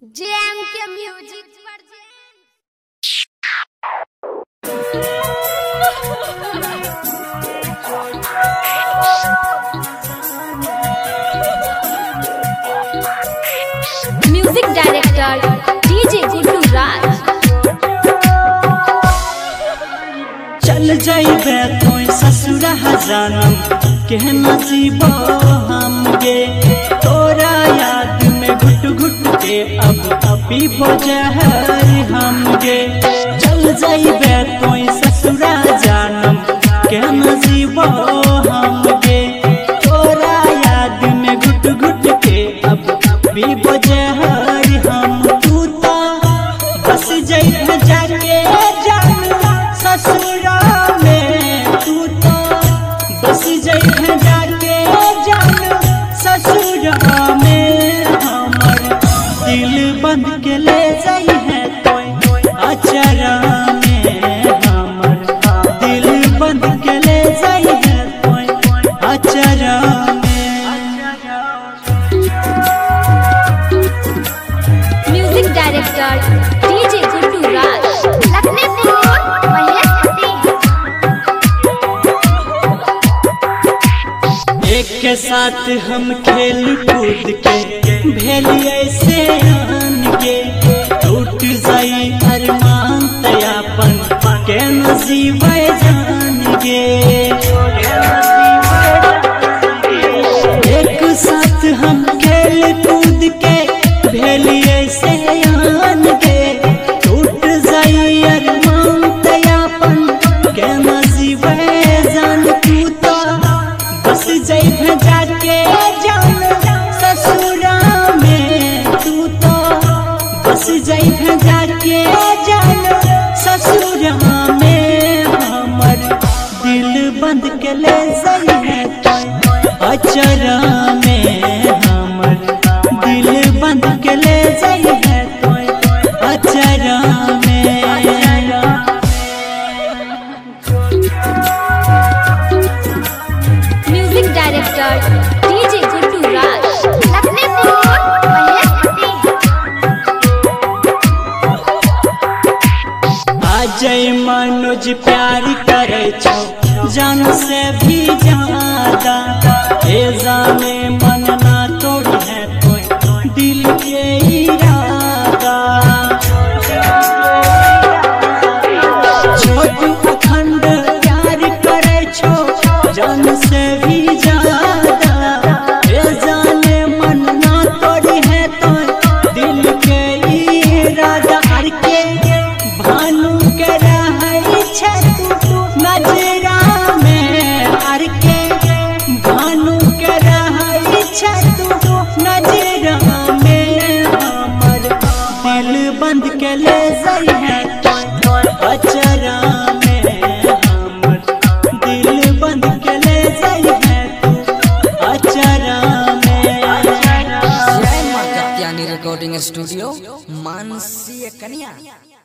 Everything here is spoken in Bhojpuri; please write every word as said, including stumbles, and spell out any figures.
जेएम के music music director DJ Guddu Raj. चल जाइबे कोई ससुरा जानम के नसीब हमगे तोरा याद में घुट घुट के अब अभी बजहर हमगे। चल जाइबे कोई ससुरा जानम के नसीब हमगे तोरा याद में घुट घुट के अब अभी बजहर हम। तू तो बस जाइबे जाके जान ससुरा में, तू तो बस जाइबे जाके जान ससुरा में। हमर दिल बंद के ले जाई है कोई अचरा में, हमर दिल बंद के ले जाई है कोई अचरा में। Music director DJ Guddu Raj. लखने एक के साथ हम खेल कूद के भेलिए से आन के टूट जाई अरमान तयापन के नसीब जान गे। एक साथ हम खेल कूद के भेलिए से आन के टूट जाई अरमान तयापन के नसीब जान। तू तो बस जाइबे जाके जान ससुरा में, तू तो बस जाइबे जाके जान ससुरा में। हमर दिल बंद के ले जाई है अचरा में, हमर दिल बंद के ले जाई है अचरा में। Music director DJ Guddu Raj. लखने अजय मनोज प्यार करे छो जान से भी ज्यादा, ए जाने मन ना तोड़ी है कोई दिल के इरादा। छोटू अखंड प्यार करे छो जान से भी ज्यादा, ए जाने मन ना तोड़ी है तो दिल के इरादा। हर के भानु के रहई छे तू नजरा में, हर के भानु के रहई छे तू नजरा में। हमर दिल बंद के ले जाई है अचरा में, हमर दिल बंद के ले जाई है अचरा में। जय मां कात्यायनी रिकॉर्डिंग स्टूडियो मानसी कन्या।